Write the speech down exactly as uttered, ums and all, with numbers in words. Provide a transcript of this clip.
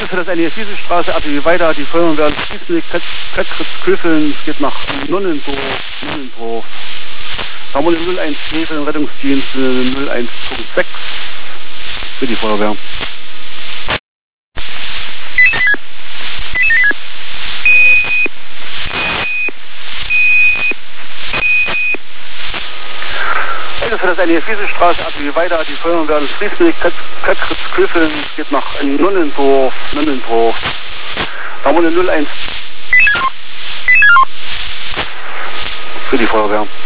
Also für das N E F-Straße, A P W weiter, die Feuerwehr Friesnick, Kötritz-Köfeln, es geht nach Nonnendorf, Nonnendorf. Da haben wir den null eins vier für den Rettungsdienst, null eins sechs für die Feuerwehr. Also für das N E F-Straße, A P W weiter, die Feuerwehr Friesnick, Kötritz-Köfeln, es geht nach Nonnendorf, Nonnendorf. Da haben wir den null eins für die Feuerwehr.